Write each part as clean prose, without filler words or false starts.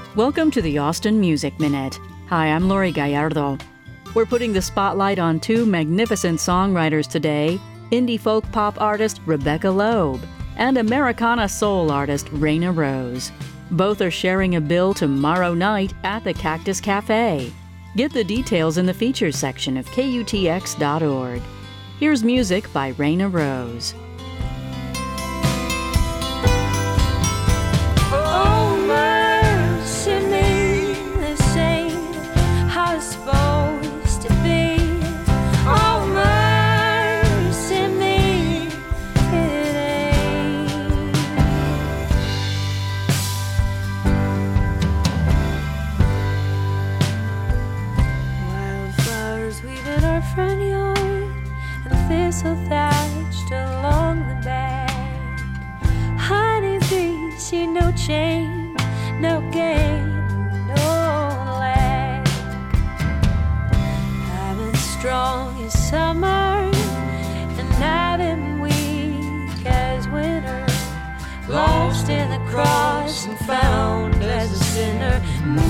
Welcome to the Austin Music Minute. Hi, I'm Lori Gallardo. We're putting the spotlight on two magnificent songwriters today, indie folk pop artist Rebecca Loeb and Americana soul artist Raina Rose. Both are sharing a bill tomorrow night at the Cactus Cafe. Get the details in the features section of KUTX.org. Here's music by Raina Rose. Front yard and thistle thatched along the bank. Honeybee, see no chain, no gain, no lag. I've been strong as summer and I've been weak as winter, lost in the cross and found as a sinner.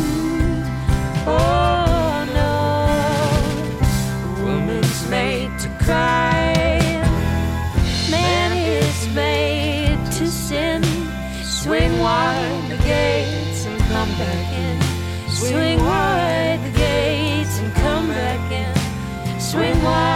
Oh no, woman's made to cry, man is made to sin. Swing wide the gates and come back in. Swing wide the gates and come back in. Swing wide